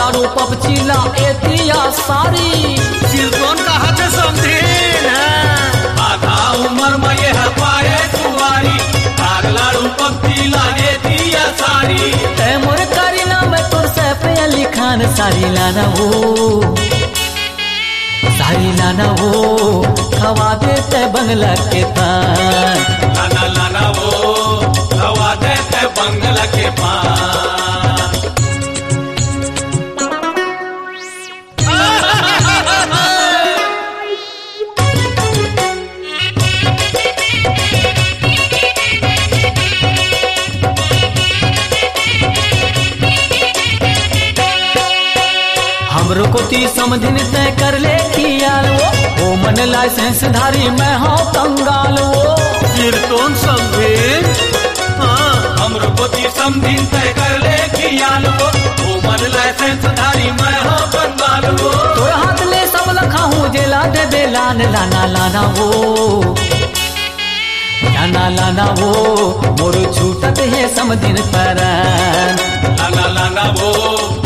लाडू पपचीला एतिया सारी सिरतोन का हाथ समझीन आधा उम्र में यह पाए कुंवारी भाग लाडू पपचीला एतिया सारी तै मोर करीना मैं तुर से पे अली खान सारी लाना वो खवा देते बंगला के पान लाना लाना वो खवा देते बंगला के पान हमरो को ती समझिन तय कर ले कियाल वो मन लाइसेंस धारी मैं हाँ कंगाल वो सिरतोन समझीन हमरो को ती समझीन तय कर ले कियाल वो मन लाइसेंस धारी मैं हाँ कंगाल वो तोर हाथ ले सब लखा हूँ जेला दे दे लाना लाना वो मोर छूटत है समझिन पर लाना लाना वो